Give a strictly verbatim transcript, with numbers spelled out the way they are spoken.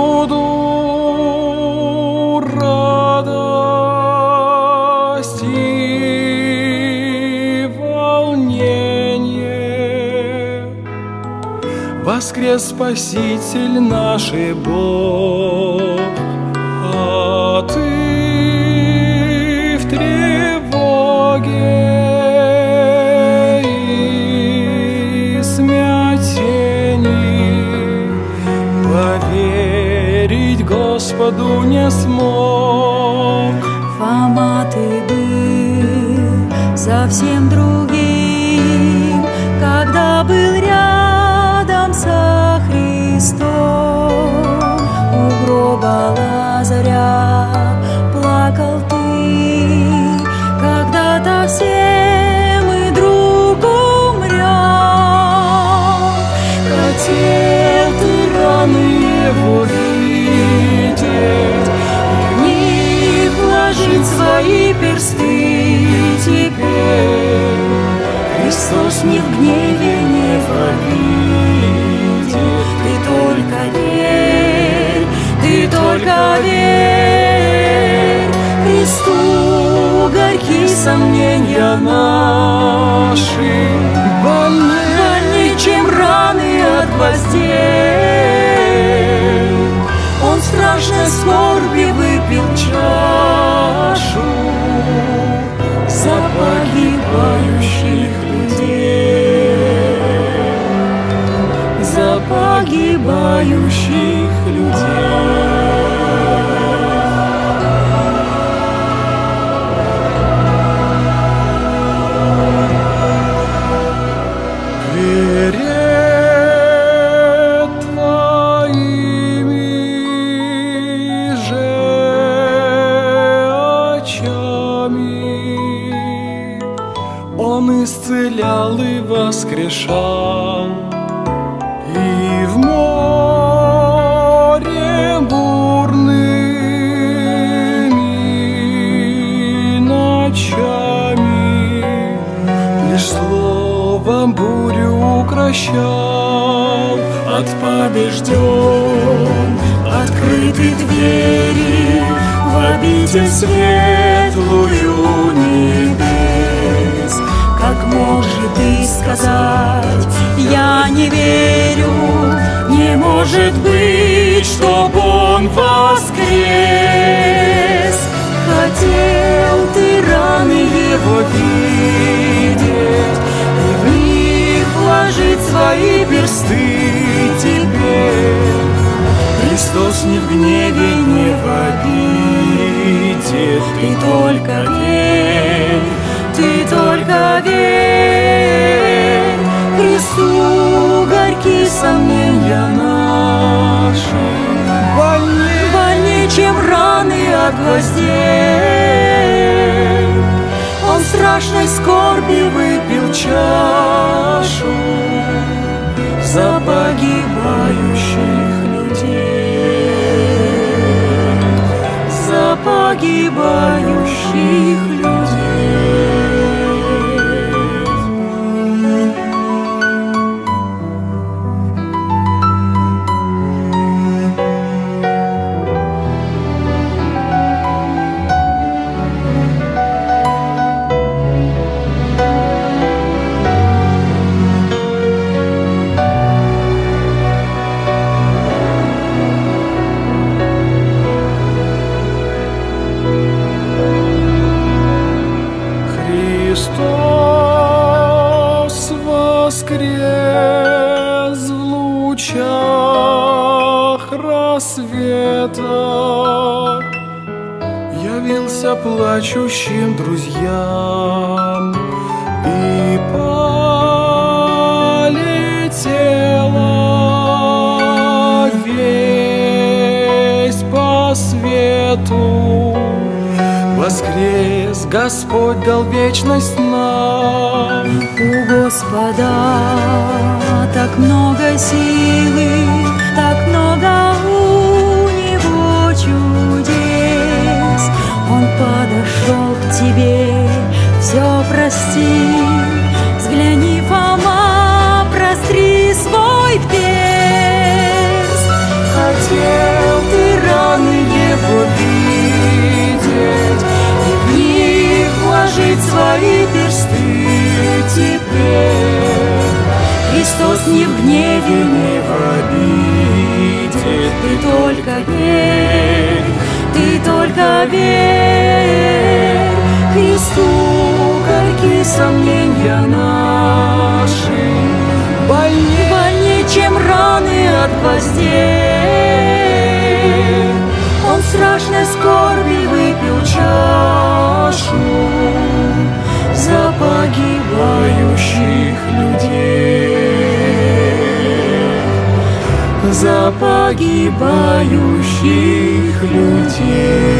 всюду радость и волнение. Воскрес Спаситель наш и Бог, а ты в тревоге и смятении поверить Господу не смог. Фома, ты был совсем другим, когда был рядом со Христом. У гроба Лазаря плакал ты, когда-то все мы друг умрем. Хотел ты раны его видеть, в них вложить свои персты теперь. Христос не в гневе, не в обиде. Ты только верь, ты только верь. Христу горькие сомнения наши больнее, чем раны от гвоздей. Он в страшной скорби выпил чашу за погибающих людей, за погибающих людей. Перед твоими же очами Он исцелял и воскрешал, и в море бурными ночами лишь словом бурю укрощал. От побежден открыты двери в обитель светлую небес. Как может ты сказать: я не верю, не может быть, чтоб он воскрес? Хотел ты раны его видеть и в них вложить свои персты теперь. Христос не в гневе, не в обиде. Ты только верь, ты только верь. Христу горькие сомнения наши больнее, больнее, чем раны от гвоздей. Он в страшной скорби выпил чашу за погибающих людей, за погибающих людей. Христос воскрес в лучах рассвета, явился плачущим друзьям, и полетела весть по свету. Воскрес Господь, дал вечность нам. У Господа так много силы, так много у Него чудес. Он подошел к тебе, все простил. Взгляни, Фома, простри свой перст. Хотел твои персты теперь. Христос не в гневе, не в обиде, ты только верь, ты только верь. Христу горькие сомнения наши, больнее, больнее, чем раны от гвоздей. Он в страшной скорби выпил чашу за погибающих людей, за погибающих людей.